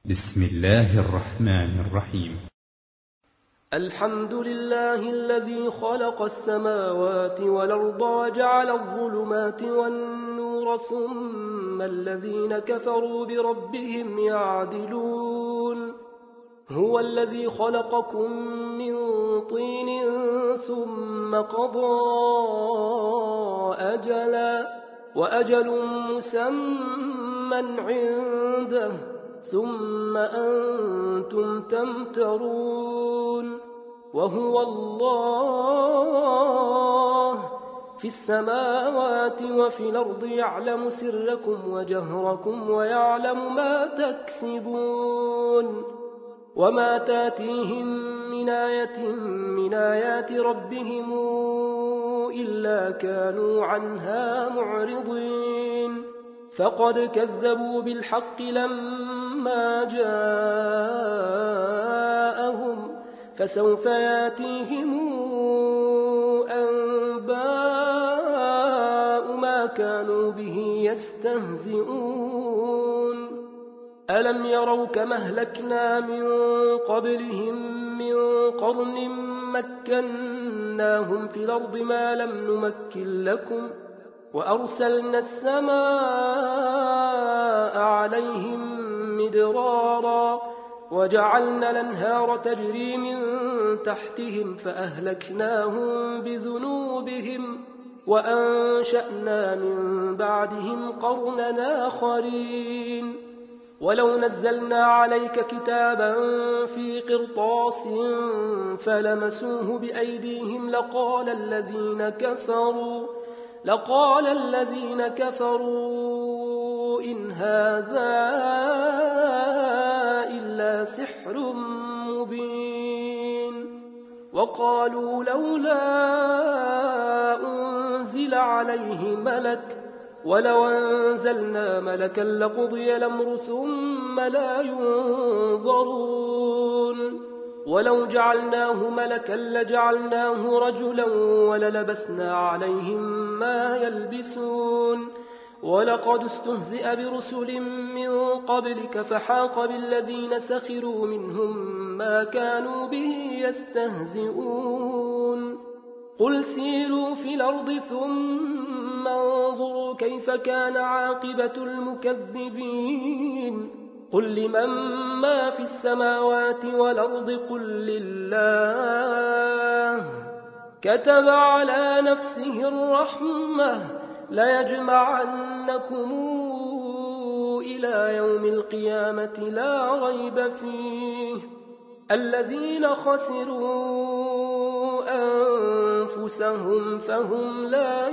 بسم الله الرحمن الرحيم. الحمد لله الذي خلق السماوات والأرض وجعل الظلمات والنور ثم الذين كفروا بربهم يعدلون. هو الذي خلقكم من طين ثم قضى أجلا وأجل مسمى عنده ثم أنتم تمترون. وهو الله في السماوات وفي الأرض يعلم سركم وجهركم ويعلم ما تكسبون. وما تاتيهم من آية من آيات ربهم إلا كانوا عنها معرضين. فقد كذبوا بالحق لما جاءهم فسوف ياتيهم أنباء ما كانوا به يستهزئون. ألم يروا كما أهلكنا من قبلهم من قرن مكناهم في الأرض ما لم نمكن لكم وأرسلنا السماء عليهم مدرارا وجعلنا الأنهار تجري من تحتهم فأهلكناهم بذنوبهم وأنشأنا من بعدهم قرنا آخرين. ولو نزلنا عليك كتابا في قرطاس فلمسوه بأيديهم لقال الذين كفروا إن هذا إلا سحر مبين. وقالوا لولا أنزل عليه ملك ولو أنزلنا ملكا لقضي الأمر ثم لا ينظرون. ولو جعلناه ملكا لجعلناه رجلا وللبسنا عليهم ما يلبسون. ولقد استهزئ برسل من قبلك فحاق بالذين سخروا منهم ما كانوا به يستهزئون. قل سيروا في الأرض ثم انظروا كيف كان عاقبة المكذبين. قل لمن ما في السماوات والأرض قل لله كتب على نفسه الرحمة ليجمعنكم إلى يوم القيامة لا ريب فيه. الذين خسروا أنفسهم فهم لا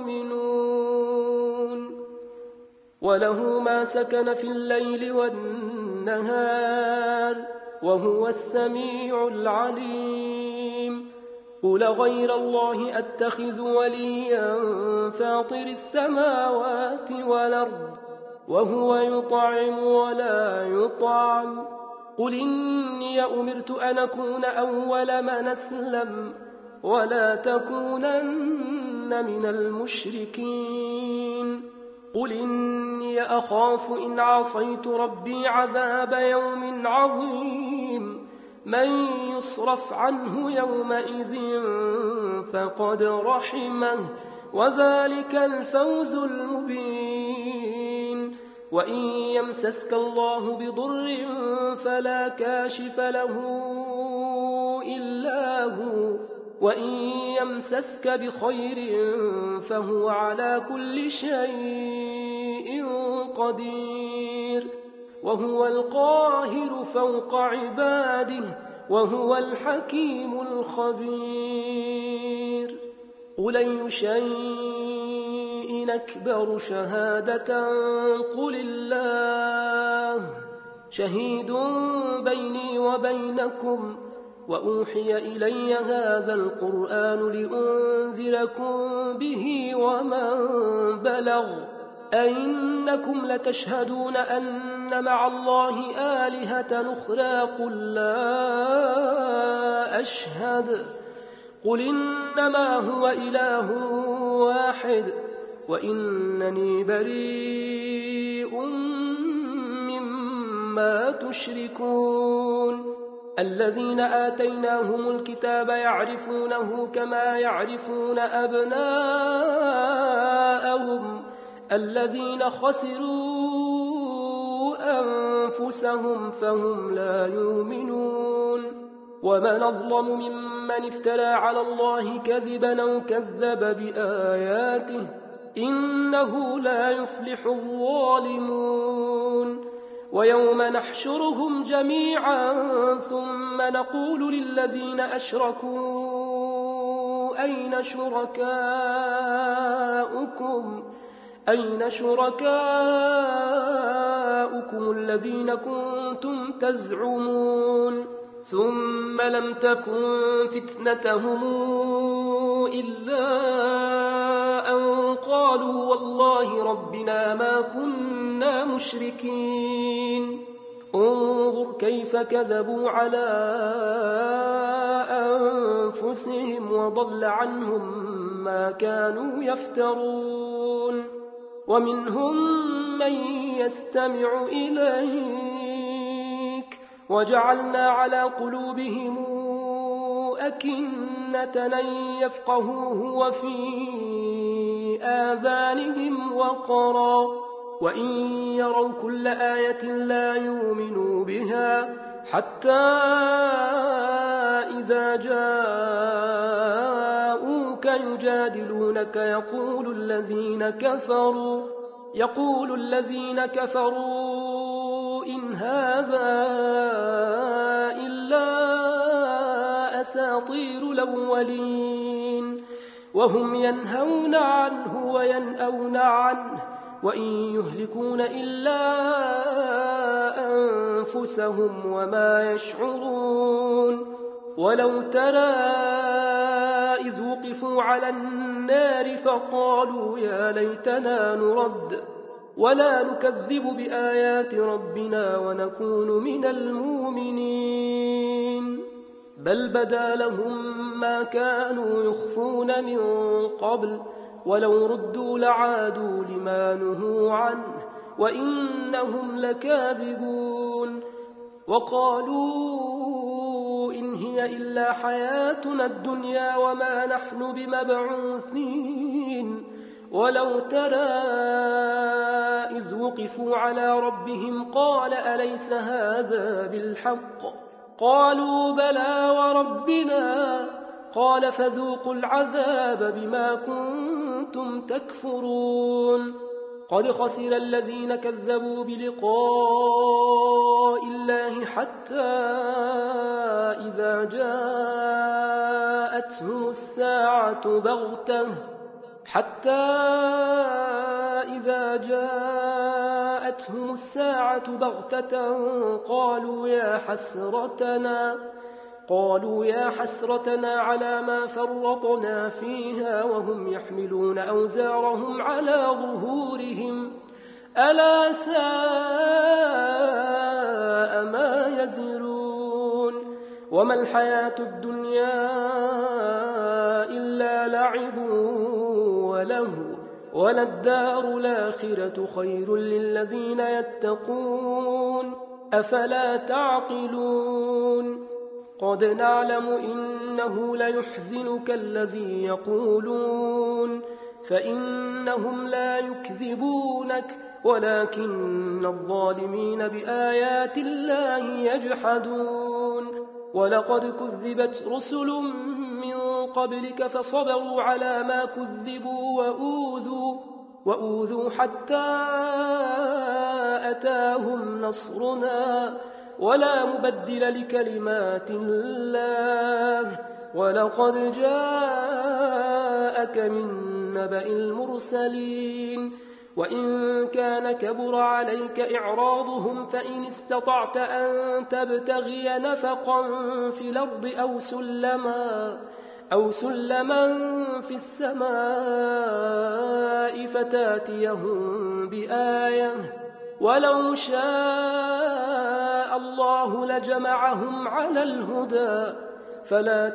يؤمنون. وله ما سكن في الليل والنهار وهو السميع العليم. قل غير الله أتخذ وليا فاطر السماوات والأرض وهو يطعم ولا يطعم. قل إني أمرت أن أكون أول من أسلم ولا تكونن من المشركين. قل إني أخاف إن عصيت ربي عذاب يوم عظيم. من يصرف عنه يومئذ فقد رحمه وذلك الفوز المبين. وإن يمسسك الله بضر فلا كاشف له إلا هو وإن يمسسك بخير فهو على كل شيء قدير. وهو القاهر فوق عباده وهو الحكيم الخبير. قل أي شيء أكبر شهادة قل الله شهيد بيني وبينكم وأوحي إلي هذا القرآن لأنذركم به ومن بلغ أئنكم لتشهدون أن مع الله آلهة أخرى قل لا أشهد. قل إنما هو إله واحد وإنني بريء ما تشركون الذين آتيناهم الكتاب يعرفونه كما يعرفون أبناءهم الذين خسروا أنفسهم فهم لا يؤمنون ومن أظلم ممن افترى على الله كذبا أو كذب بآياته إنه لا يفلح الظالمون ويوم نحشرهم جميعا ثم نقول للذين أشركوا أين شركاؤكم الذين كنتم تزعمون ثم لم تكن فتنتهم إلا أن قالوا والله ربنا ما كنا مشركين انظر كيف كذبوا على أنفسهم وضل عنهم ما كانوا يفترون ومنهم من يستمع إليك وجعلنا على قلوبهم أكنة أن يفقهوه وفي آذانهم وقرا وإن يروا كل آية لا يؤمنوا بها حتى إذا جاءوك يجادلونك يقول الذين كفروا إن هذا إلا أساطير الأولين وهم ينهون عنه وينأون عنه وإن يهلكون إلا أنفسهم وما يشعرون ولو ترى إذ وقفوا على النار فقالوا يا ليتنا نرد ولا نكذب بآيات ربنا ونكون من المؤمنين بل بدا لهم ما كانوا يخفون من قبل ولو ردوا لعادوا لما نهوا عنه وإنهم لكاذبون وقالوا إن هي إلا حياتنا الدنيا وما نحن بمبعوثين ولو ترى إذ وقفوا على ربهم قال أليس هذا بالحق قالوا بلى وربنا قال فذوقوا العذاب بما كنتم تكفرون قد خسر الذين كذبوا بلقاء الله حتى إذا جاءتهم الساعة بغتة قالوا يا حسرتنا على ما فرطنا فيها وهم يحملون أوزارهم على ظهورهم ألا ساء ما يزرون وما الحياة الدنيا إلا لعب ولهو وللدار الآخرة خير للذين يتقون أفلا تعقلون قد نعلم إنه ليحزنك الذي يقولون فإنهم لا يكذبونك ولكن الظالمين بآيات الله يجحدون ولقد كذبت رسل من قبلك فصبروا على ما كذبوا وأوذوا حتى أتاهم نصرنا ولا مبدل لكلمات الله ولقد جاءك من نبأ المرسلين وإن كان كبر عليك إعراضهم فإن استطعت أن تبتغي نفقا في الأرض أو سلما في السماء فتاتيهم بآية ولو شاء الله لجمعهم على الهدى فلا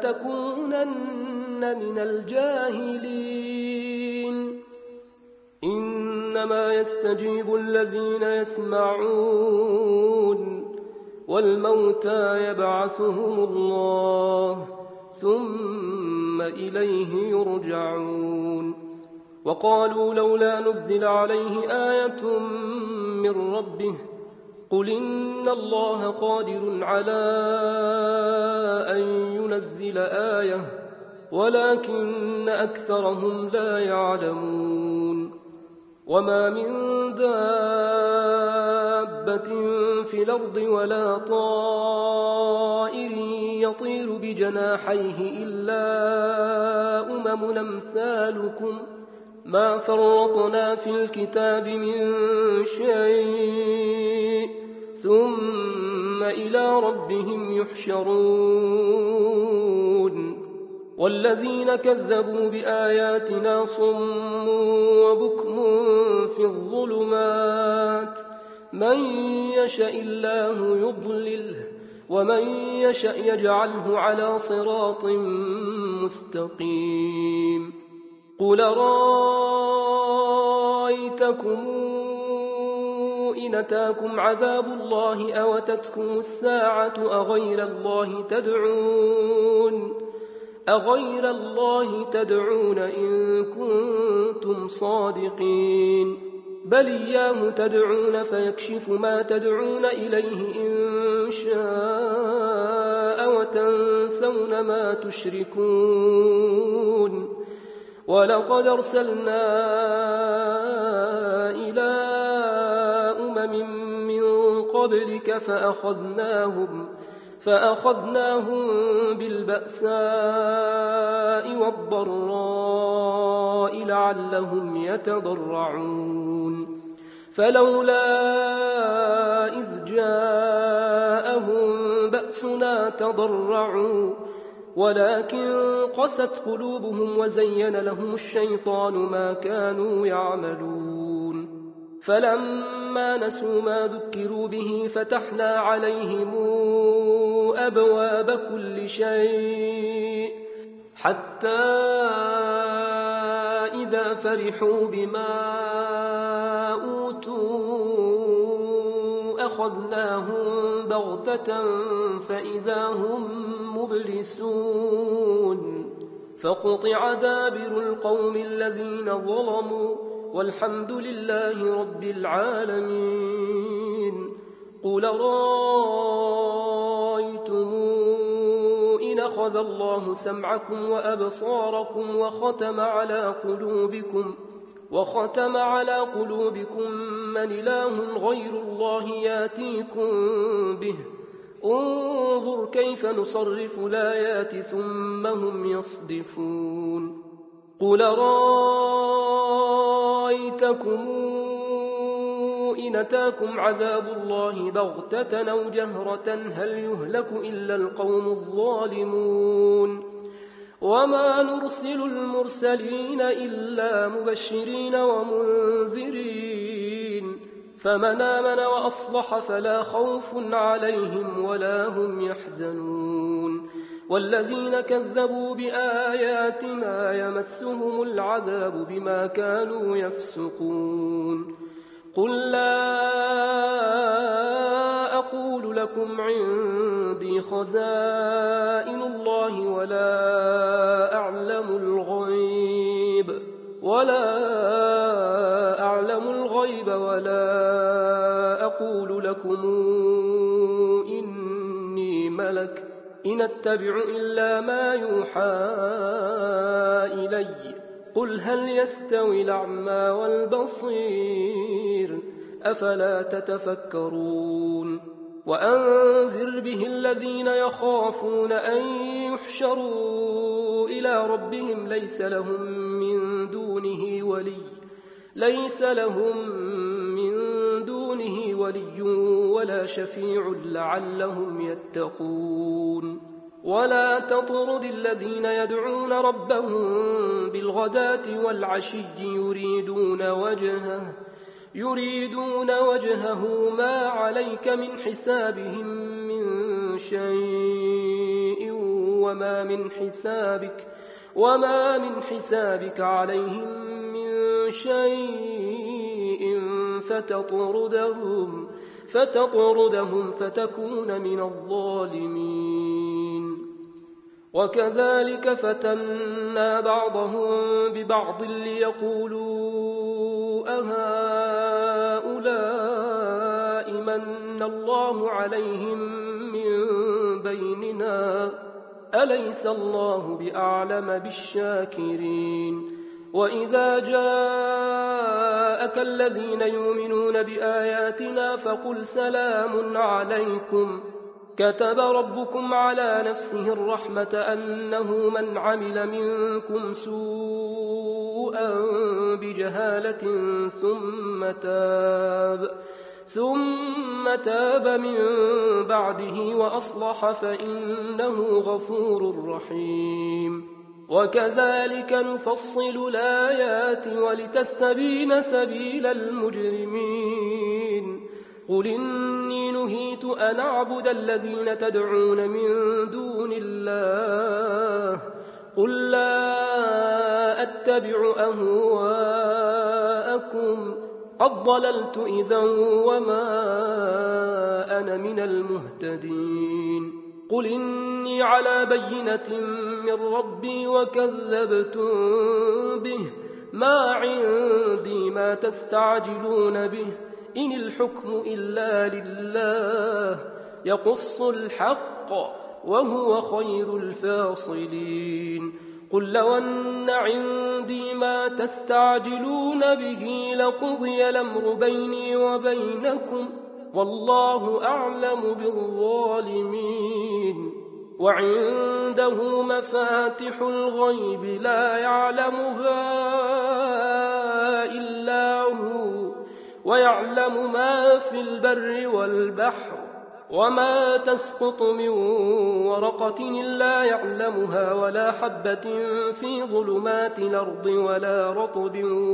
تكونن من الجاهلين إن إنما يستجيب الذين يسمعون والموتى يبعثهم الله ثم إليه يرجعون وقالوا لولا نزل عليه آية من ربه قل إن الله قادر على أن ينزل آية ولكن أكثرهم لا يعلمون وما من دابة في الأرض ولا طائر يطير بجناحيه إلا أمثالكم ما فرطنا في الكتاب من شيء ثم إلى ربهم يحشرون والذين كذبوا بآياتنا صم وبكم في الظلمات من يشاء الله يضلله ومن يشاء يجعله على صراط مستقيم قل رأيتكم إن أتاكم عذاب الله أو أتتكم الساعة أغير الله تدعون إن كنتم صادقين بل إياه تدعون فيكشف ما تدعون إليه إن شاء وتنسون ما تشركون ولقد أرسلنا إلى من قبلك فأخذناهم بالبأساء والضراء لعلهم يتضرعون فلولا إذ جاءهم بأسنا تضرعوا ولكن قست قلوبهم وزين لهم الشيطان ما كانوا يعملون فلما نسوا ما ذكروا به فتحنا عليهم أبواب كل شيء حتى إذا فرحوا بما أوتوا أخذناهم بغتة فإذا هم مبلسون فقطع دابر القوم الذين ظلموا والحمد لله رب العالمين قل رأيتم إن أخذ الله سمعكم وأبصاركم وختم على قلوبكم من إله غير الله ياتيكم به انظر كيف نصرف الآيات ثم هم يصدفون قل رأيتكم إن أتاكم عذاب الله بغتة أو جهرة هل يهلك إلا القوم الظالمون وما نرسل المرسلين إلا مبشرين ومنذرين فمن آمن وأصلح فلا خوف عليهم ولا هم يحزنون والذين كذبوا بآياتنا يمسهم العذاب بما كانوا يفسقون قل لا أقول لكم عندي خزائن الله ولا أعلم الغيب ولا أقول لكم إني ملك إن أتبع إلا ما يوحى إلي قل هل يستوي الأعمى والبصير أفلا تتفكرون وأنذر به الذين يخافون أن يحشروا إلى ربهم ليس لهم من دونه ولي ولا شفيع لعلهم يتقون ولا تطرد الذين يدعون ربهم بالغداة والعشي يريدون وجهه ما عليك من حسابهم من شيء وما من حسابك عليهم من شيء فتطردهم فتكون من الظالمين. وكذلك فتنا بعضهم ببعض ليقولوا أهؤلاء من الله عليهم من بيننا أليس الله بأعلم بالشاكرين. وإذا جاءك الذين يؤمنون بآياتنا فقل سلام عليكم كتب ربكم على نفسه الرحمة أنه من عمل منكم سوءا بجهالة ثم تاب من بعده وأصلح فإنه غفور رحيم. وكذلك نفصل الآيات ولتستبين سبيل المجرمين. قل إني نهيت أن أعبد الذين تدعون من دون الله قل لا أتبع أهواءكم قد ضللت إذا وما أنا من المهتدين. قل إني على بينة من ربي وكذبتم به ما عندي ما تستعجلون به إن الحكم إلا لله يقص الحق وهو خير الفاصلين. قل لو أن عندي ما تستعجلون به لقضي الأمر بيني وبينكم والله أعلم بالظالمين. وعنده مفاتح الغيب لا يعلمها إلا هو ويعلم ما في البر والبحر وما تسقط من ورقة إلا يعلمها ولا حبة في ظلمات الأرض ولا رطب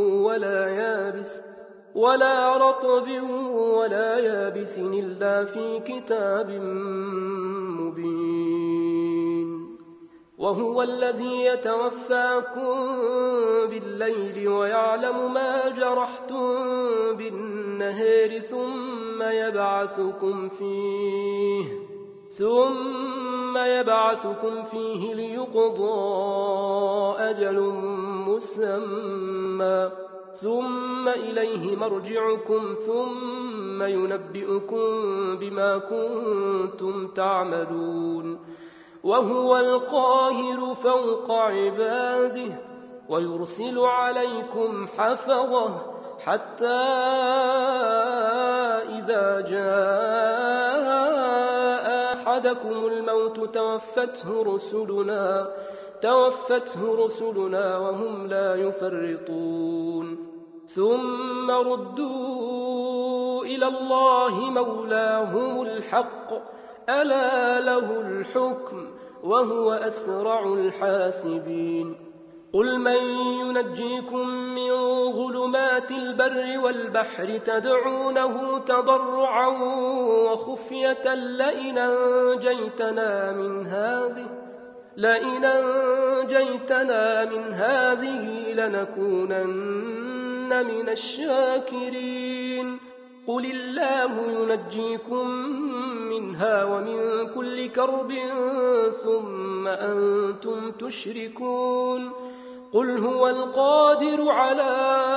ولا يابس إلا في كتاب مبين. وهو الذي يتوفاكم بالليل ويعلم ما جرحتم بالنهار ثم يبعثكم فيه ليقضى أجل مسمى ثم إليه مرجعكم ثم ينبئكم بما كنتم تعملون. وهو القاهر فوق عباده ويرسل عليكم حفظه حتى إذا جاء أحدكم الموت توفته رسلنا وهم لا يفرطون. ثم ردوا إلى الله مولاهم الحق ألا له الحكم وهو أسرع الحاسبين. قل من ينجيكم من ظلمات البر والبحر تدعونه تضرعا وخفية لئن أنجيتنا من هذه لنكونن من الشاكرين. قل الله ينجيكم منها ومن كل كرب ثم أنتم تشركون. قل هو القادر على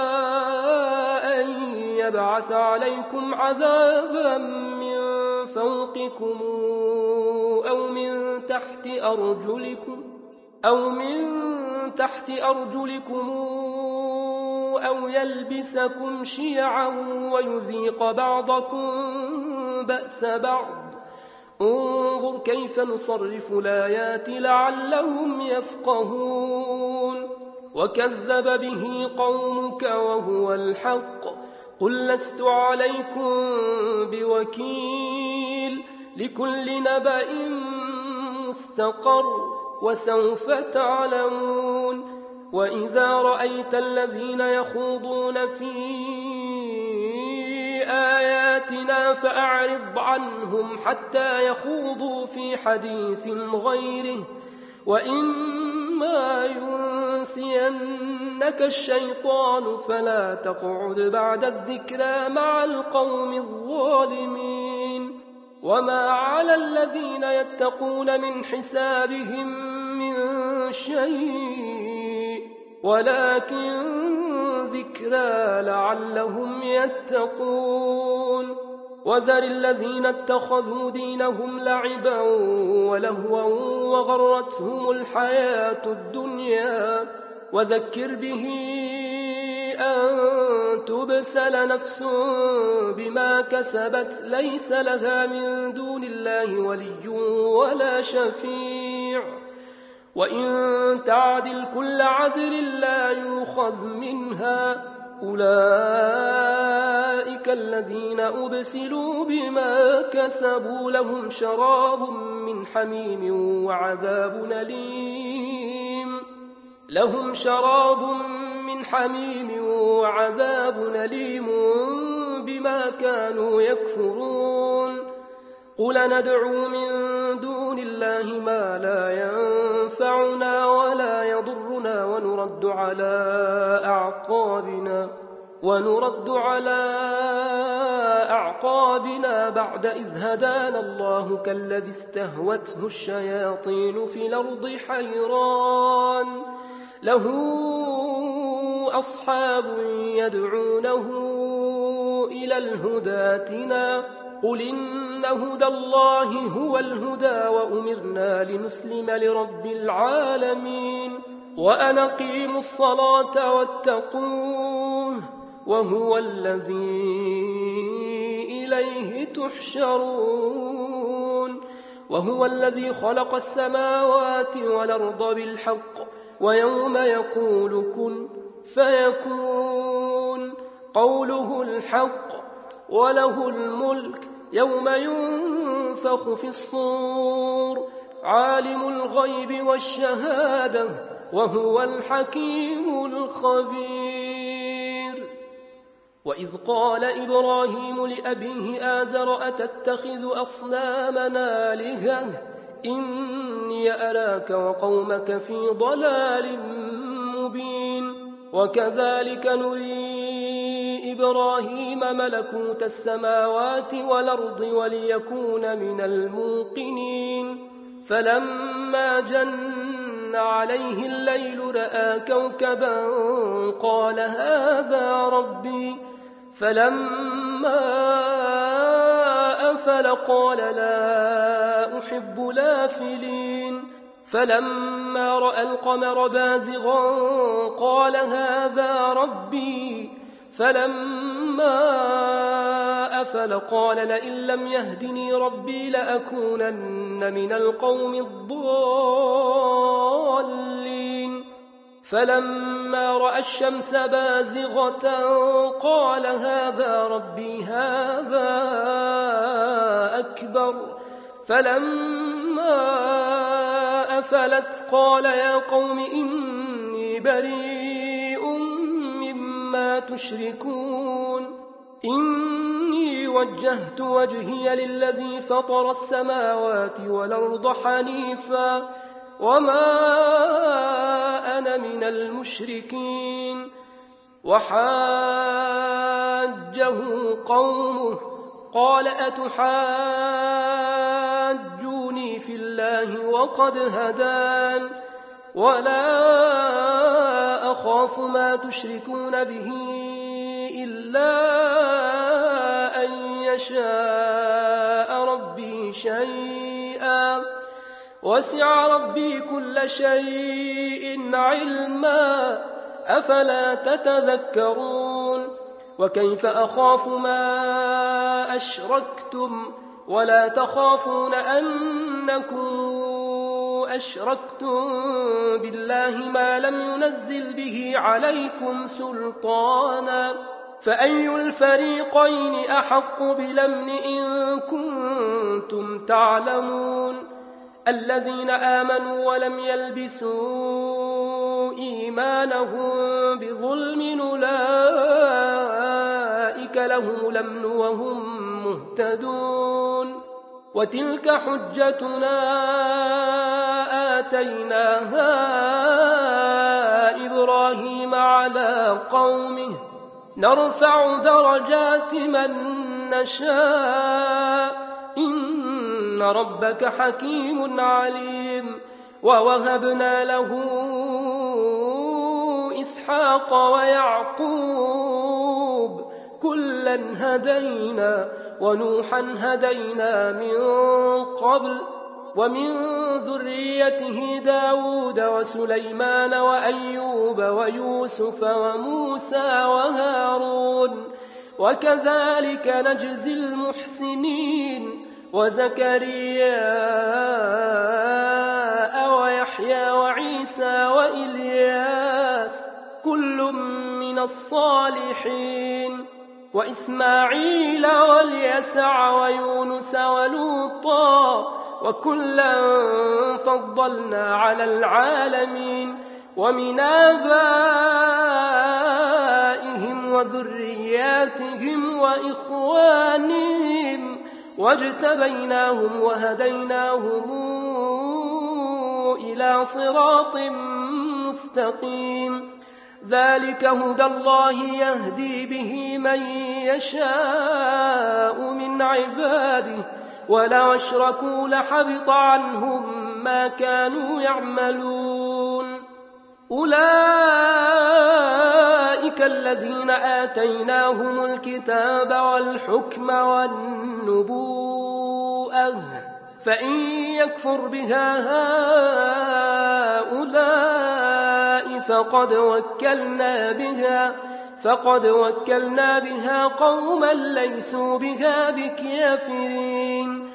أن يبعث عليكم عذابا من فوقكم أو من تحت أرجلكم أو يلبسكم شيعا ويذيق بعضكم بأس بعض. انظر كيف نصرف الآيات لعلهم يفقهون. وكذب به قومك وهو الحق قل لست عليكم بوكيل لكل نبأ مستقر وسوف تعلمون. وإذا رأيت الذين يخوضون في آياتنا فأعرض عنهم حتى يخوضوا في حديث غيره وإما ينسينك ينسينك الشيطان فلا تقعد بعد الذكرى مع القوم الظالمين. وما على الذين يتقون من حسابهم من شيء ولكن ذكرى لعلهم يتقون. وذر الذين اتخذوا دينهم لعبا ولهوا وغرتهم الحياة الدنيا وذكر به أن تبسل نفس بما كسبت ليس لها من دون الله ولي ولا شفيع وإن تعدل كل عدل لا يؤخذ منها أولئك الذين أبسلوا بما كسبوا لهم شراب من حميم وعذاب أليم بما كانوا يكفرون. قل ندعو من دون الله ما لا ينفعنا ولا يضرنا ونرد على أعقابنا بعد إذ هدانا الله كالذي استهوته الشياطين في الأرض حيران له أصحاب يدعونه إلى الهدى ائتنا قل إن هدى الله هو الهدى وأمرنا لنسلم لرب العالمين وأن أقيموا الصلاة واتقوه وهو الذي إليه تحشرون. وهو الذي خلق السماوات والأرض بالحق ويوم يقول كن فيكون قوله الحق وله الملك يوم ينفخ في الصور عالم الغيب والشهادة وهو الحكيم الخبير. وإذ قال إبراهيم لأبيه آزر أتتخذ أصنامنا آلهة إني أراك وقومك في ضلال مبين. وكذلك نري إبراهيم ملكوت السماوات والأرض وليكون من الموقنين. فلما جن عليه الليل رأى كوكبا قال هذا ربي فلما أفل قال لا أحب الآفلين. فلما رأى القمر بازغا قال هذا ربي فلما أفل قال لئن لم يهدني ربي لأكونن من القوم الضالين. فلما رأى الشمس بازغة قال هذا ربي هذا أكبر. فلما أفلت قال يا قوم إني بريء مما تشركون إني وجهت وجهي للذي فطر السماوات والأرض حنيفا وما أنا من المشركين. وحاجه قومه قال أتحاجوني في الله وقد هدان ولا أخاف ما تشركون به إلا أن يشاء ربي شيئا وسع ربي كل شيء علما أفلا تتذكرون. وكيف أخاف ما أشركتم ولا تخافون أنكم أشركتم بالله ما لم ينزل به عليكم سلطانا فأي الفريقين أحق بالأمن إن كنتم تعلمون. الذين آمنوا ولم يلبسوا إيمانهم بظلم أولئك لهم الأمن وهم مهتدون. وتلك حجتنا آتيناها إبراهيم على قومه نرفع درجات من نشاء إن ربك حكيم عليم ووهبنا له إسحاق ويعقوب كلا هدينا ونوحا هدينا من قبل ومن ذريته داود وسليمان وأيوب ويوسف وموسى وهارون وكذلك نجزي المحسنين وزكريا ويحيى وعيسى وإلياس كل من الصالحين وإسماعيل واليسع ويونس ولوطا وكلا فضلنا على العالمين ومن آبائهم وذرياتهم وإخوانهم واجتبيناهم وهديناهم إلى صراط مستقيم ذلك هدى الله يهدي به من يشاء من عباده ولو أشركوا لحبط عنهم ما كانوا يعملون أولئك الذين آتيناهم الكتاب والحكم والنبوءة فإن يكفر بها هؤلاء فقد وكلنا بها قوما ليسوا بها بكافرين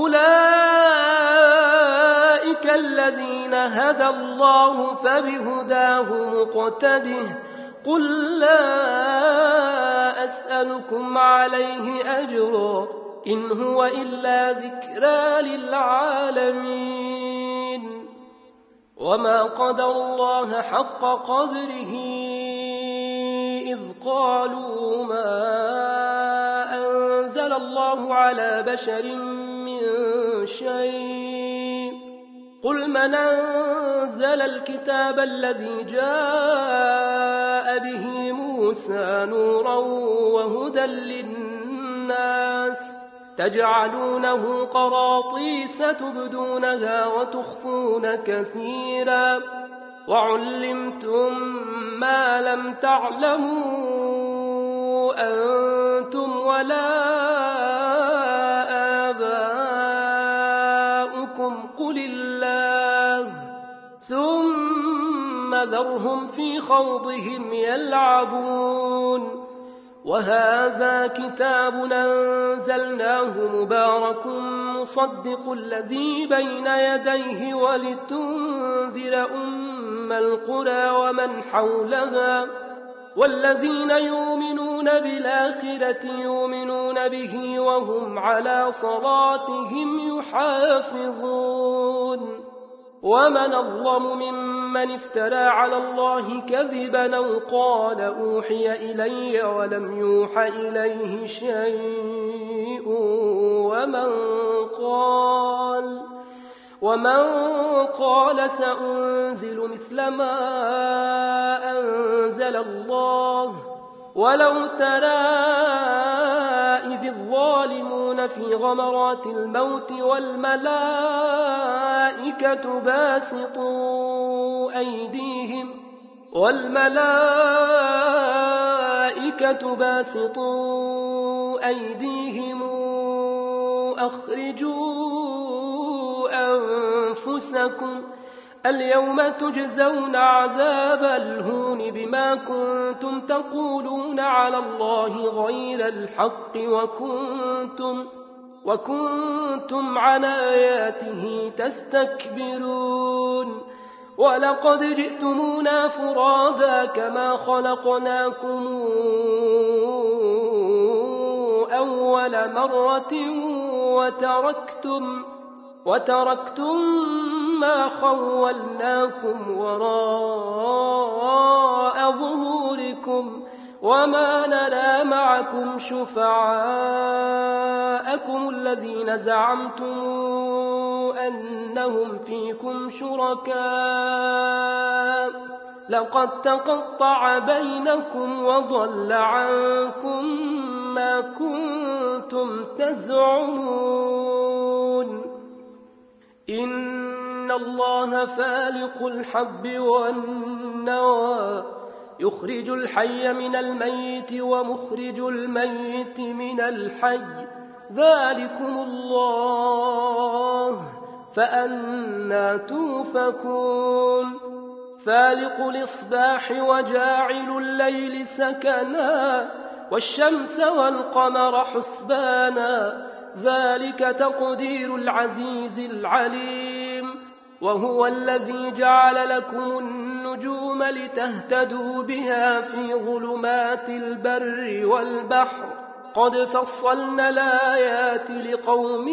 أولئك الذين هدى الله فبهداه مقتده قل لا أسألكم عليه أجرا إن هو إلا ذكرى للعالمين وما قدر الله حق قدره إذ قالوا ما أنزل الله على بشر من شيء قل من أنزل الكتاب الذي جاء به موسى نورا وهدى للناس تجعلونه قراطيس تبدونها وتخفون كثيرا وعلمتم ما لم تعلموا أنتم ولا آباؤكم قل الله ثم ذرهم في خوضهم يلعبون وهذا كتاب أنزلناه مبارك مصدق الذي بين يديه ولتنذر أم القرى ومن حولها والذين يؤمنون بالآخرة يؤمنون به وهم على صلاتهم يحافظون ومن أظلم ممن افترى على الله كذبا أو قال أوحي إلي ولم يوح إليه شيء ومن قال سأنزل مثل ما أنزل الله ولو ترى إذ الظالمون في غمرات الموت والملائكة باسطوا أيديهم أخرجوا أنفسكم اليوم تجزون عذاب الهون بما كنتم تقولون على الله غير الحق وكنتم عن آياته تستكبرون ولقد جئتمونا فرادا كما خلقناكم أول مرة وتركتم ما خولناكم وراء ظهوركم وما نرى معكم شفعاءكم الذين زعمتم أنهم فيكم شركاء لقد تقطع بينكم وضل عنكم ما كنتم تزعمون إن الله فالق الحب والنوى يخرج الحي من الميت ومخرج الميت من الحي ذلكم الله فأنى توفكون فالق الإصباح وجاعل الليل سكنا والشمس والقمر حسبانا ذلك تقدير العزيز العليم وهو الذي جعل لكم النجوم لتهتدوا بها في ظلمات البر والبحر قد فصلنا الآيات لقوم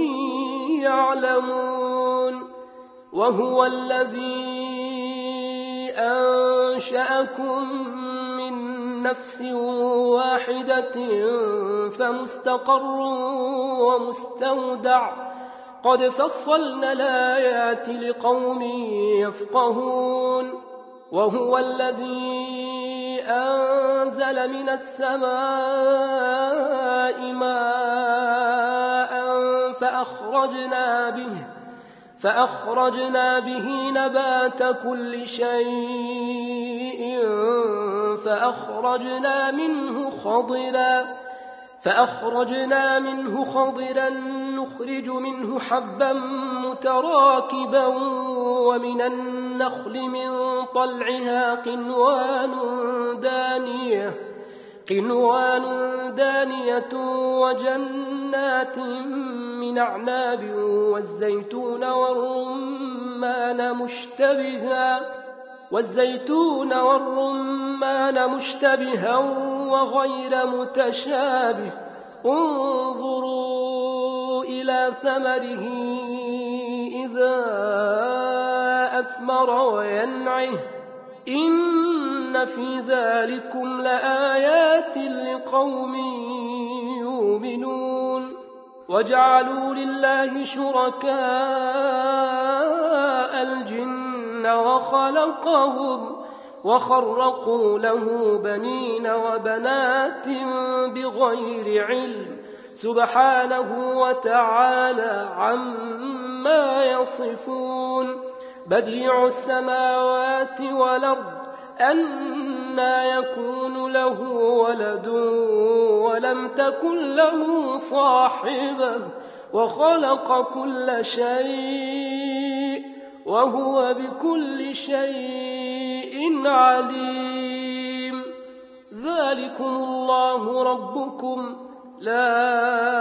يعلمون وهو الذي أنشأكم من نفس واحدة فمستقر ومستودع قد فصلنا الآيات لقوم يفقهون وهو الذي أنزل من السماء ماء فأخرجنا به نبات كل شيء فأخرجنا منه خضرا نخرج منه حبا متراكبا ومن النخل من طلعها قنوان دانية وجنات من أعناب والزيتون والرمان مشتبها وغير متشابه انظروا إلى ثمره إذا أثمر وينعه إن في ذلكم لآيات لقوم يؤمنون وجعلوا لله شركاء الجن وخرقوا له بنين وبنات بغير علم سبحانه وتعالى عما يصفون بديع السماوات والأرض أنى يكون له ولد ولم تكن له صاحبة وخلق كل شيء وهو بكل شيء عليم ذلكم الله ربكم لا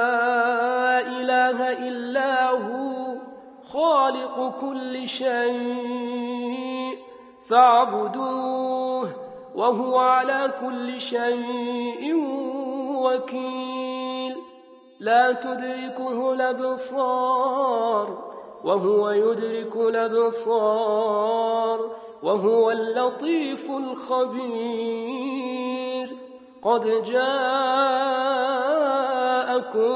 إله إلا هو خالق كل شيء فاعبدوه وهو على كل شيء وكيل لا تدركه الأبصار وهو يدرك الأبصار وهو اللطيف الخبير قد جاءكم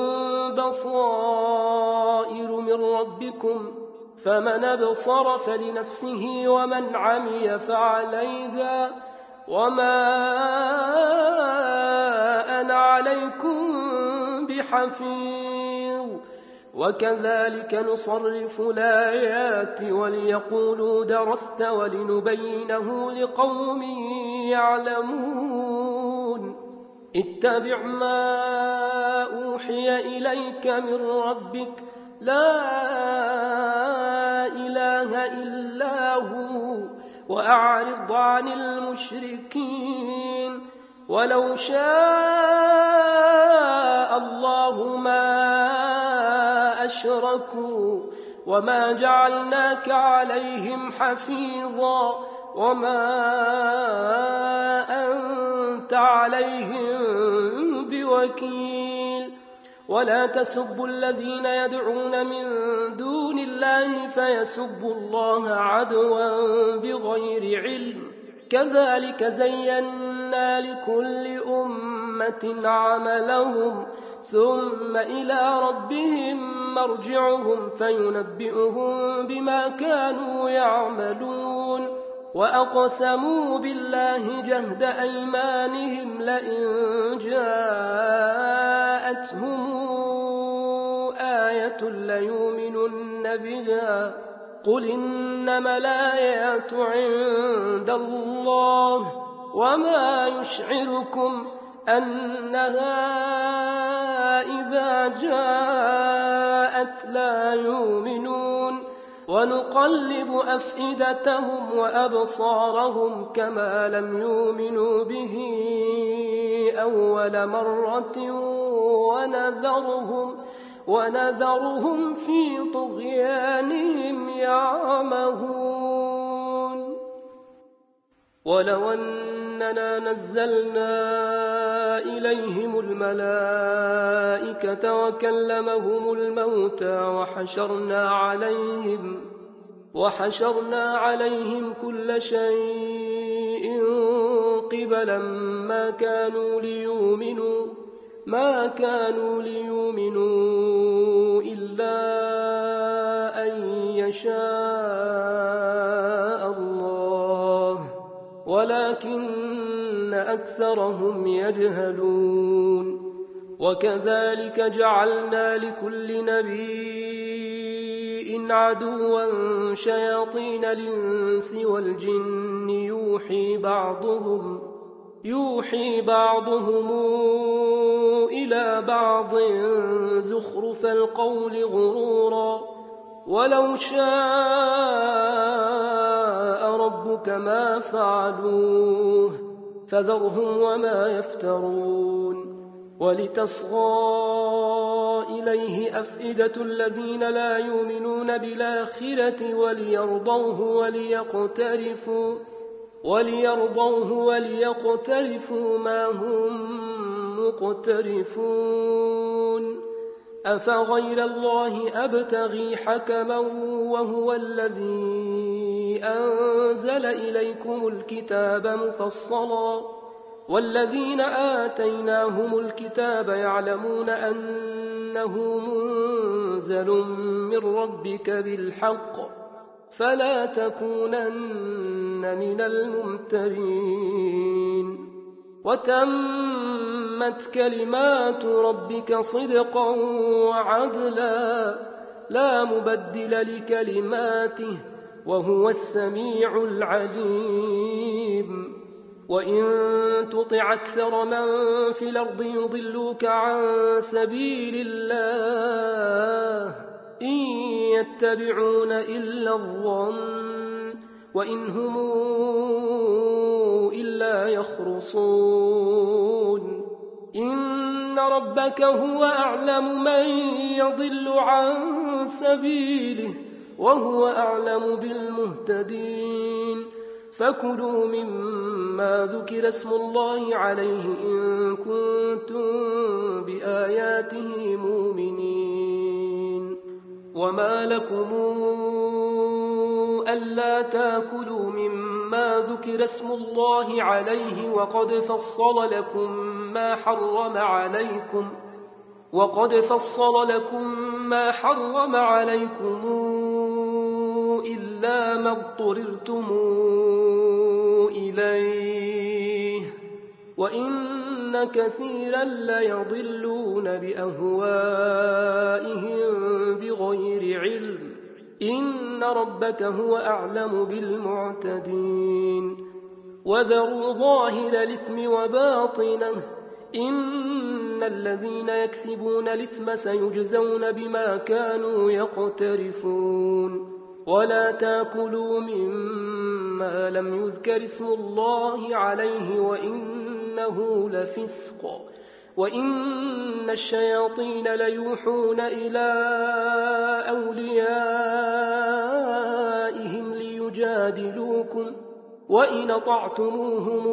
بصائر من ربكم فمن أبصر فلنفسه ومن عمي فعليها وما أنا عليكم بحفيظ وكذلك نصرف الآيات وليقولوا درست ولنبينه لقوم يعلمون اتبع ما أوحي إليك من ربك لا إله إلا هو وأعرض عن المشركين ولو شاء الله ما أشركوا وما جعلناك عليهم حفيظا وما أنت عليهم بوكيل ولا تسبوا الذين يدعون من دون الله فيسبوا الله عدوا بغير علم كذلك زينا لكل أمة عملهم ثم إلى ربهم مرجعهم فينبئهم بما كانوا يعملون وأقسموا بالله جهد أيمانهم لئن جاءتهم آية ليؤمنن بها قل إنما الآيات عند الله وما يشعركم أنها إذا جاءت لا يؤمنون ونقلب أفئدتهم وأبصارهم كما لم يؤمنوا به أول مرة ونذرهم في طغيانهم يعمهون ولو أننا نزلنا إليهم الملائكة وكلمهم الموتى وحشرنا عليهم كل شيء قبلا ما كانوا ليؤمنوا إلا أن يشاء الله ولكن أكثرهم يجهلون وكذلك جعلنا لكل نبي عدوا شياطين الإنس والجن يوحي بعضهم إلى بعض زخرف القول غرورا ولو شاء ربك ما فعلوه فذرهم وما يفترون ولتصغى إليه أفئدة الذين لا يؤمنون بالآخرة وليرضوه وليقترفوا ما هم مقترفون أفغير الله أبتغي حكما وهو الذي أنزل إليكم الكتاب مفصلا والذين آتيناهم الكتاب يعلمون أنه منزل من ربك بالحق فلا تكونن من الممترين وتمت كلمات ربك صدقا وعدلا لا مبدل لكلماته وهو السميع العليم وإن تطع أكثر من في الأرض يضلوك عن سبيل الله إن يتبعون إلا الظن وإن هم إلا يخرصون إن ربك هو أعلم من يضل عن سبيله وهو أعلم بالمهتدين فكلوا مما ذكر اسم الله عليه إن كنتم بآياته مؤمنين وما لكم ألا تأكلوا مما ذكر اسم الله عليه وقد فصل لكم ما حرم عليكم إلا ما اضطررتم إليه وإن كثيرا ليضلون بأهوائهم بغير علم إن ربك هو أعلم بالمعتدين وذروا ظاهر الإثم وباطنه إن الذين يكسبون الإثم سيجزون بما كانوا يقترفون ولا تأكلوا مما لم يذكر اسم الله عليه وإنه لفسق وإن الشياطين ليوحون إلى أوليائهم ليجادلوكم وإن أطعتموهم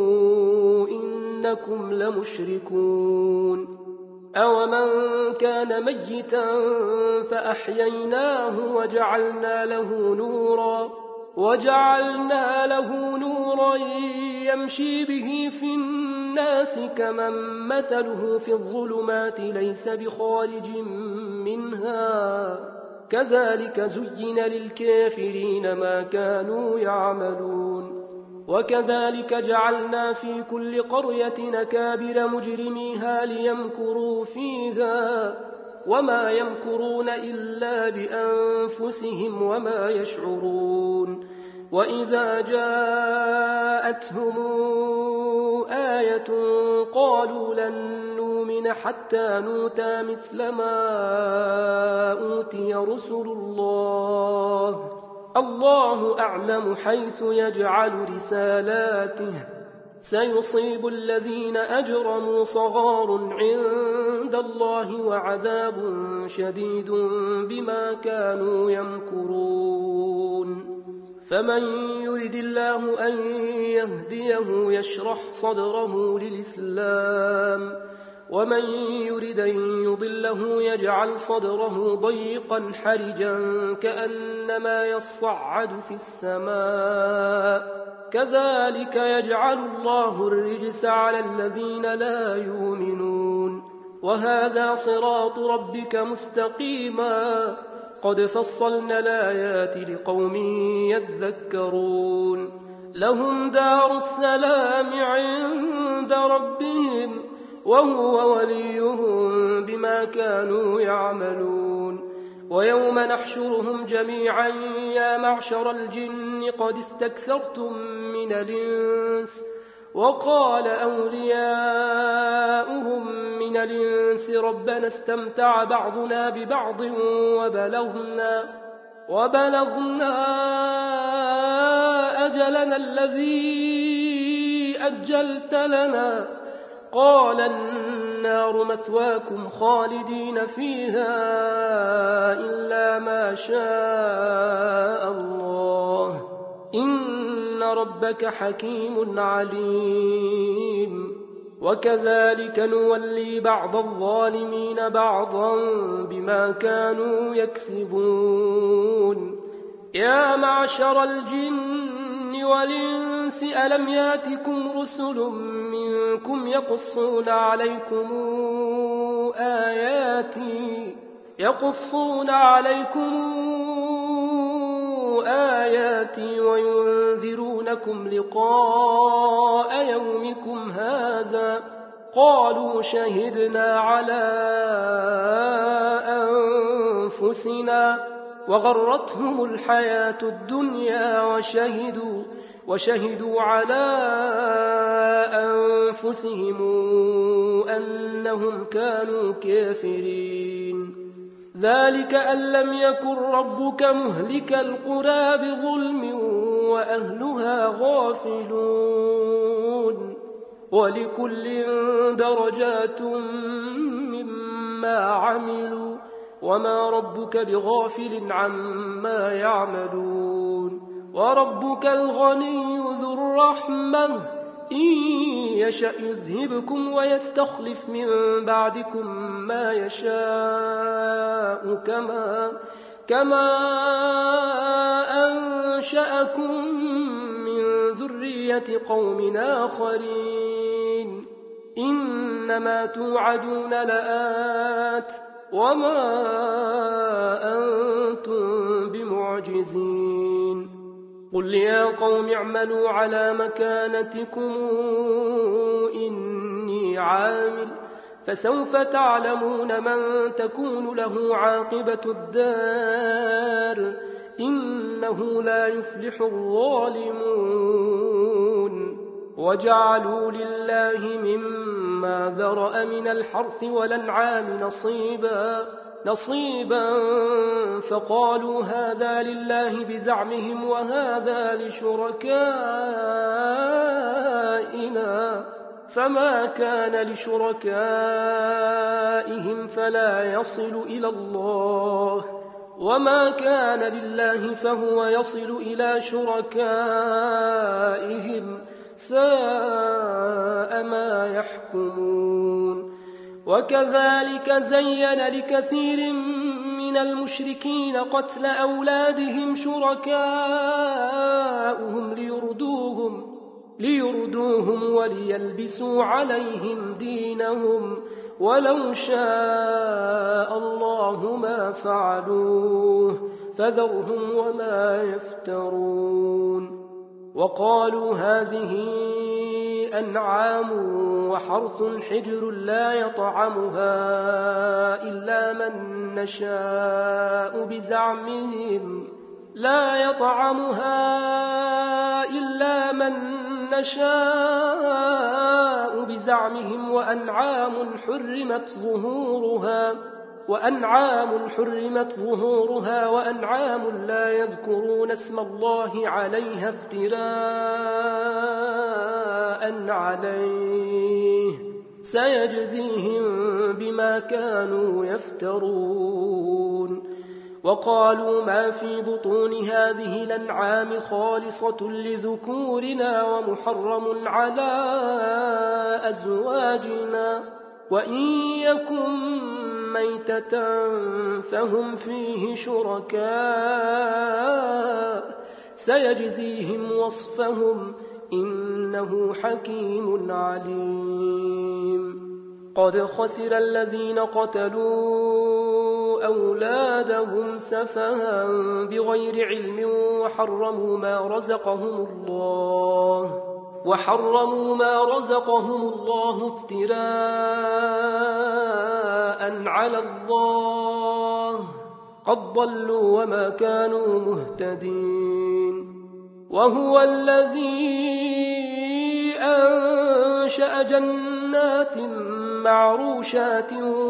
إنكم لمشركون أومن كان ميتا فأحييناه وجعلنا له نورا يمشي به في الناس كمن مثله في الظلمات ليس بخارج منها كذلك زين للكافرين ما كانوا يعملون وكذلك جعلنا في كل قرية أكابر مجرميها ليمكروا فيها وما يمكرون إلا بأنفسهم وما يشعرون وإذا جاءتهم آية قالوا لن نؤمن حتى نؤتى مثل ما أوتي رسل الله الله أعلم حيث يجعل رسالاته سيصيب الذين أجرموا صغار عند الله وعذاب شديد بما كانوا يمكرون فمن يرد الله أن يهديه يشرح صدره للإسلام ومن يرد أن يضله يجعل صدره ضيقا حرجا كأنما يصعد في السماء كذلك يجعل الله الرجس على الذين لا يؤمنون وهذا صراط ربك مستقيما قد فصلنا الآيات لقوم يذكرون لهم دار السلام عند ربهم وهو وليهم بما كانوا يعملون ويوم نحشرهم جميعا يا معشر الجن قد استكثرتم من الإنس وقال أولياؤهم من الإنس ربنا استمتع بعضنا ببعض وبلغنا أجلنا الذي أجلت لنا قال النار مثواكم خالدين فيها إلا ما شاء الله إن ربك حكيم عليم وكذلك نولي بعض الظالمين بعضا بما كانوا يكسبون يا معشر الجن والإنس ألم ياتكم رسل منكم يقصون عليكم آياتي وينذرونكم لقاء يومكم هذا قالوا شهدنا على أنفسنا وغرتهم الحياة الدنيا وشهدوا على أنفسهم أنهم كانوا كافرين ذلك أن لم يكن ربك مهلك القرى بظلم وأهلها غافلون ولكل درجات مما عملوا وما ربك بغافل عما يعملون وربك الغني ذو الرحمة إن يشأ يذهبكم ويستخلف من بعدكم ما يشاء كما أنشأكم من ذرية قوم آخرين إنما توعدون لآت وما أنتم بمعجزين قل يا قوم اعملوا على مكانتكم إني عامل فسوف تعلمون من تكون له عاقبة الدار إنه لا يفلح الظالمون وجعلوا لله مما ذرأ من الحرث والأنعام نصيبا فقالوا هذا لله بزعمهم وهذا لشركائنا فما كان لشركائهم فلا يصل إلى الله وما كان لله فهو يصل إلى شركائهم ساء ما يحكمون وكذلك زين لكثير من المشركين قتل أولادهم شركاؤهم ليردوهم وليلبسوا عليهم دينهم ولو شاء الله ما فعلوه فذرهم وما يفترون وقالوا هذه أنعام وحرث حجر لا يطعمها إلا من نشاء بزعمهم وأنعام حرمت ظهورها وأنعام لا يذكرون اسم الله عليها افتراء عليه سيجزيهم بما كانوا يفترون وقالوا ما في بطون هذه الأنعام خالصة لذكورنا ومحرم على أزواجنا وإن يكن ميتة فهم فيه شركاء سيجزيهم وصفهم إنه حكيم عليم قد خسر الذين قتلوا أولادهم سفها بغير علم وحرموا ما رزقهم الله افتراء على الله قد ضلوا وما كانوا مهتدين وهو الذي أنشأ جنات معروشات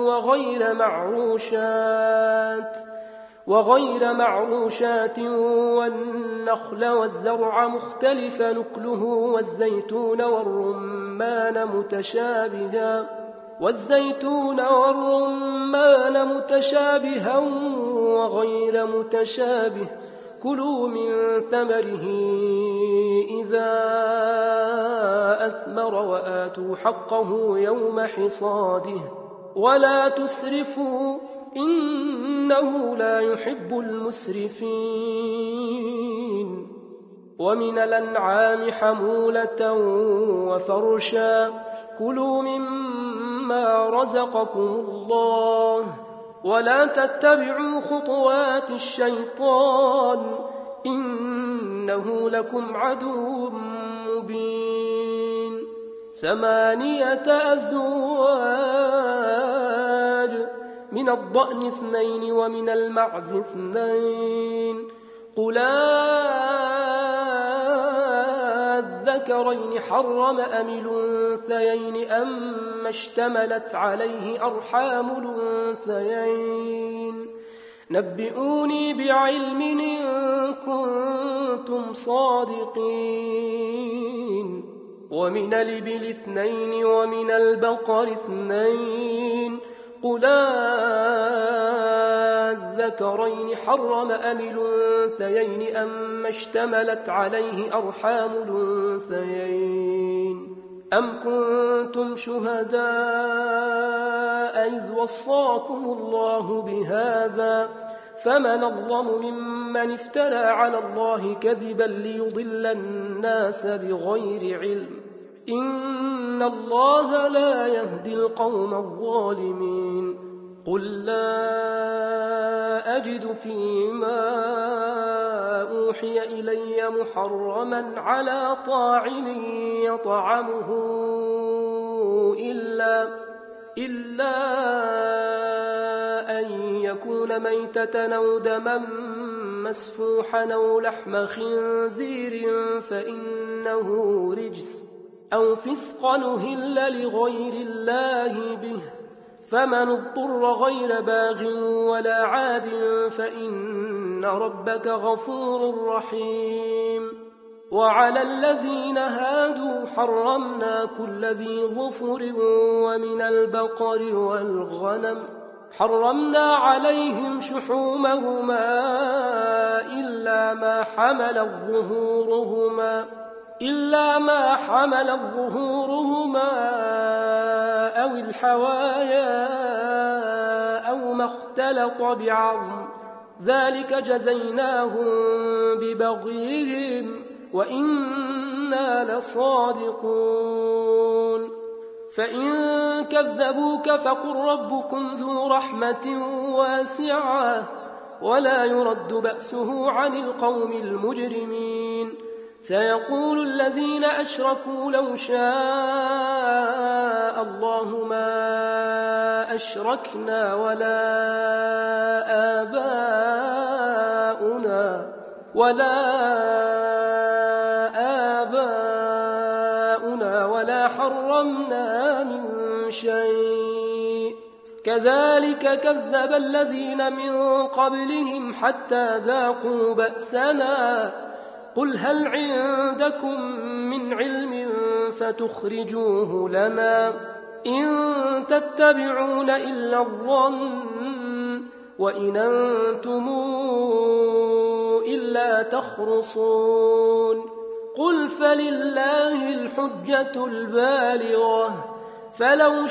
وغير معروشات والنخل والزرع مختلف نكله والزيتون والرمان متشابها وغير متشابه كلوا من ثمره إذا أثمر وآتوا حقه يوم حصاده ولا تسرفوا إنه لا يحب المسرفين ومن الأنعام حمولة وفرشا كلوا مما رزقكم الله ولا تتبعوا خطوات الشيطان إنه لكم عدو مبين 8 أزواج من الضأن 2 ومن المعز 2 قل الذكرين حرم أم الأنثيين أما اشتملت عليه أرحام الأنثيين نبئوني بعلم إن كنتم صادقين ومن الإبل 2 ومن البقر 2 قل الذكرين حرم أم الأنثيين أما اشتملت عليه أرحام الأنثيين أم كنتم شهداء إذ وصاكم الله بهذا فمن أظلم ممن افترى على الله كذبا ليضل الناس بغير علم إن الله لا يهدي القوم الظالمين قل لا أجد فيما أوحي إلي محرما على طاعم يطعمه إلا أن يكون ميتة أو دما مسفوحا أو لحم خنزير فإنه رجس أو فسقا أهل لغير الله به فمن اضطر غير باغ ولا عاد فإن ربك غفور رحيم وعلى الذين هادوا حرمنا كل ذي ظفر ومن البقر والغنم حرمنا عليهم شحومهما إلا ما حمل ظهورهما أو الحوايا أو ما اختلط بعظم ذلك جزيناهم ببغيهم وإنا لصادقون فإن كذبوك فقل ربكم ذو رحمة واسعة ولا يرد بأسه عن القوم المجرمين. سيقول الذين أشركوا لو شاء الله ما أشركنا ولا حرمنا من شيء كذلك كذب الذين من قبلهم حتى ذاقوا بأسنا قل هل عندكم من علم فتخرجوه لنا إن تتبعون إلا الظن وإن أنتم إلا تخرصون قل فلله الحجة البالغة فلو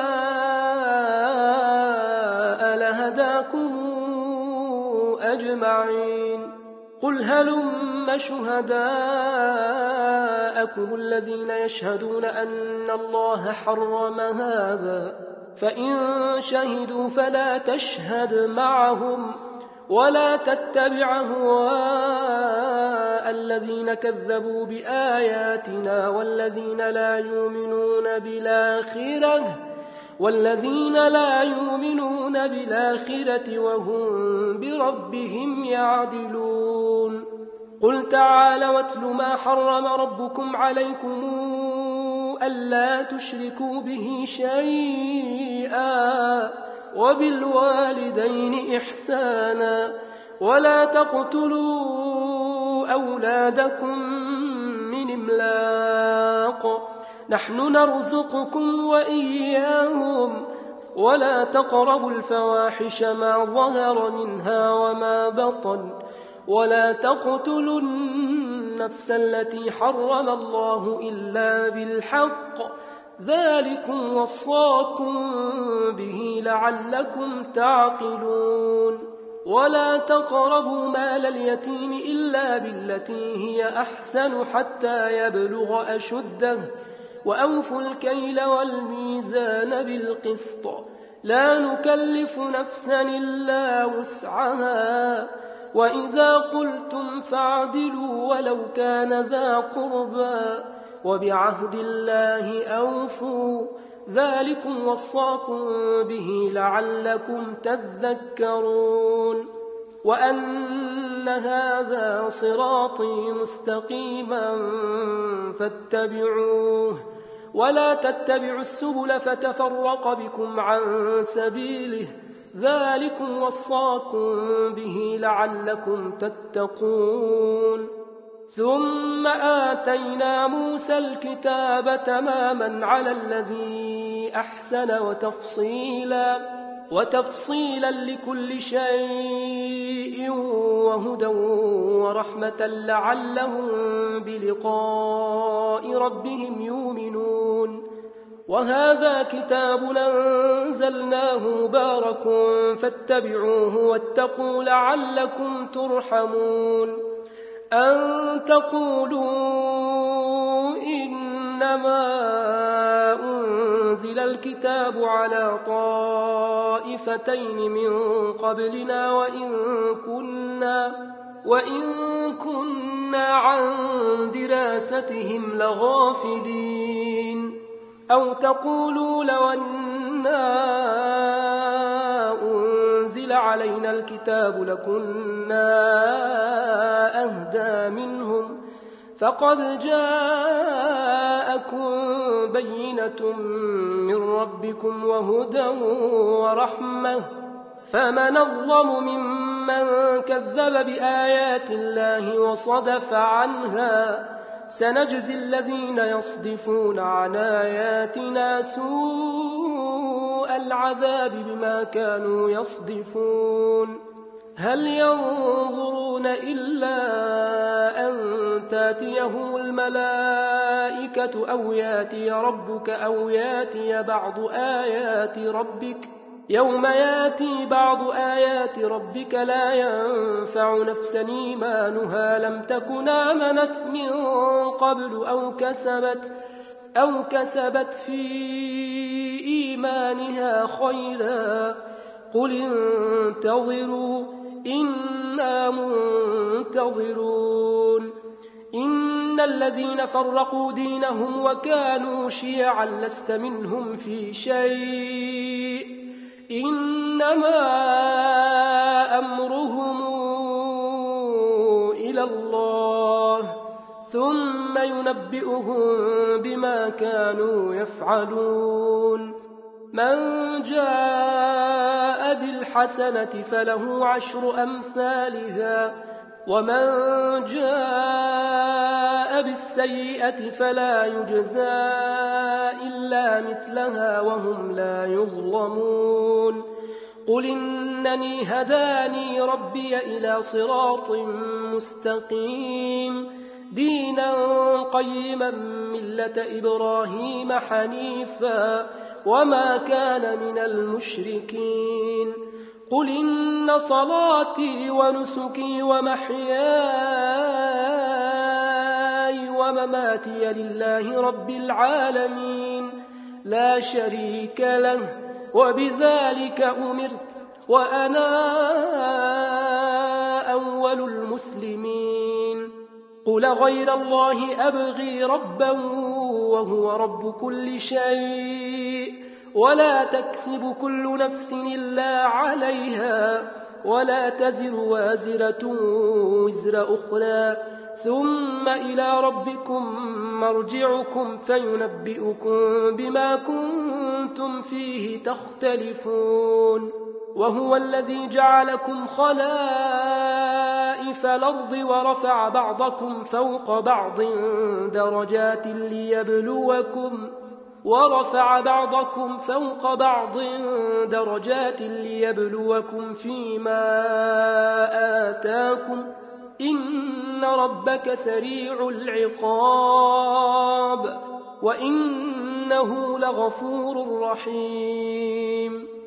شاء لهداكم أجمعين قل هلم شهداءكم الذين يشهدون أن الله حرم هذا فإن شهدوا فلا تشهد معهم ولا تتبع هواء الذين كذبوا بآياتنا والذين لا يؤمنون بالآخرة وهم بربهم يعدلون قل تعالوا واتل ما حرم ربكم عليكم ألا تشركوا به شيئا وبالوالدين إحسانا ولا تقتلوا أولادكم من إملاق نحن نرزقكم وإياهم ولا تقربوا الفواحش ما ظهر منها وما بطن ولا تقتلوا النفس التي حرم الله إلا بالحق ذلكم وصاكم به لعلكم تعقلون ولا تقربوا مال اليتيم إلا بالتي هي أحسن حتى يبلغ أشده وأوفوا الكيل والميزان بالقسط لا نكلف نفسا إلا وسعها وإذا قلتم فاعدلوا ولو كان ذا قربى وبعهد الله أوفوا ذلكم وصاكم به لعلكم تذكرون وأن هذا صراطي مستقيما فاتبعوه ولا تتبعوا السبل فتفرق بكم عن سبيله ذلكم وصاكم به لعلكم تتقون ثم آتينا موسى الكتاب تماما على الذي أحسن وتفصيلا لكل شيء وهدى ورحمة لعلهم بلقاء ربهم يؤمنون وهذا كتاب أنزلناه مبارك فاتبعوه واتقوا لعلكم ترحمون أن تقولوا إنما أنزل الكتاب على طائفتين من قبلنا وإن كنا عن دراستهم لغافلين أو تقولوا لو أنا أنزل علينا الكتاب لكنا أهدى منهم فقد جاءكم بينة من ربكم وهدى ورحمة فمن أظلم ممن كذب بآيات الله وصدف عنها سنجزي الذين يصدفون عن آياتنا سوء العذاب بما كانوا يصدفون هل ينظرون إلا أن تاتيهم الملائكة أو ياتي ربك أو ياتي بعض آيات ربك يوم ياتي بعض آيات ربك لا ينفع نفسا إيمانها لم تكن آمنت من قبل أو كسبت في إيمانها خيرا قل انتظروا إنا منتظرون إن الذين فرقوا دينهم وكانوا شيعا لست منهم في شيء إنما أمرهم إلى الله ثم ينبئهم بما كانوا يفعلون من جاء بالحسنة فله 10 أمثالها ومن جاء بالسيئة فلا يجزى إلا مثلها وهم لا يظلمون قل إنني هداني ربي إلى صراط مستقيم دينا قيما ملة إبراهيم حنيفا وما كان من المشركين قل إن صلاتي ونسكي ومحياي ومماتي لله رب العالمين لا شريك له وبذلك أمرت وأنا أول المسلمين قل غير الله أبغي ربا وهو رب كل شيء ولا تكسب كل نفس إلا عليها ولا تزر وازرة وزر أخرى ثم إلى ربكم مرجعكم فينبئكم بما كنتم فيه تختلفون وهو الذي جعلكم خلائف الأرض ورفع بعضكم فوق بعض درجات ليبلوكم فيما آتاكم إن ربك سريع العقاب وإنه لغفور رحيم